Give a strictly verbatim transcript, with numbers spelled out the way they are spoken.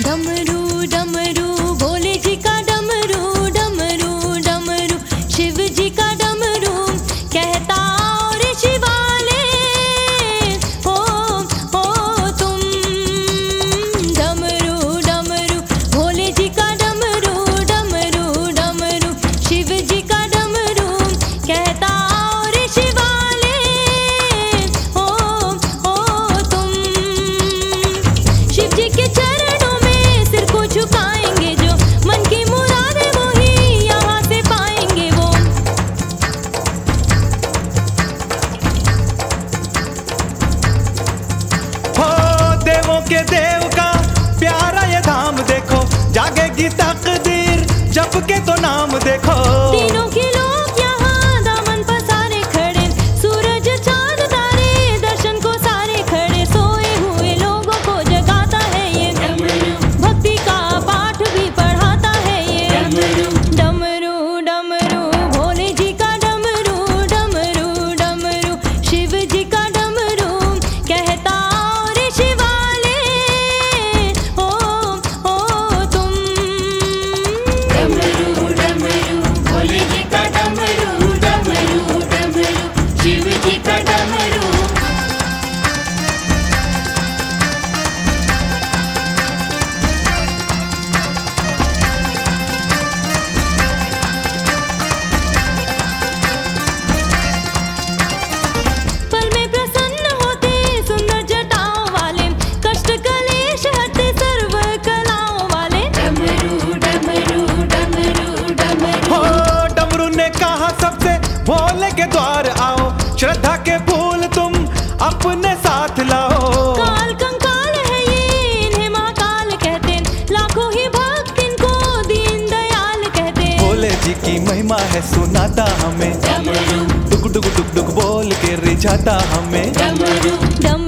डमरू डमरू भोले जी का डमरू, डमरू डमरू शिव जी का डमरू कहता और शिवाले हो हो तुम। डमरू डमरू भोले जी का डमरू, डमरू डमरू शिव जी का डमरू कहता और शिवाले हो हो तुम। शिव जी के चरणों में सिर को झुकाएंगे जो मन की मुराद है वही यहाँ से पाएंगे वो। हो देवों के देव का प्यारा ये धाम देखो, जागेगी तकदीर जप के तो नाम देखो। तीनों के लोग यहाँ दामन पसारे खड़े, सूरज चांद तारे दर्शन को सारे खड़े। सोए हुए लोगों को जगाता है ये डमरू, भक्ति का पाठ भी पढ़ाता है ये डमरू। डमरू भोले जी का डमरू, डमरू डमरू शिव जी का डमरू कहता और शिवाले हो हो तुम। डमरू डमरू भोले जी का डमरू, डमरू डमरू शिव जी का डमरू। पल में प्रसन्न होते सुंदर जटाओं वाले, कष्ट कलेश हरते सर्व कलाओं वाले। डमरू डमरू डमरू डमरू हो डमरू ने कहा सबसे भोले के द्वार आओ, श्रद्धा के फूल तुम अपने साथ लाओ। काल कंकाल है ये इन्हें महाकाल कहते, लाखों ही भक्त इनको दीन दयाल कहते। भोले जी की महिमा है सुनाता हमें, डमरू डुक डुक डुक डुक बोल के रिझाता हमें। डमरू डम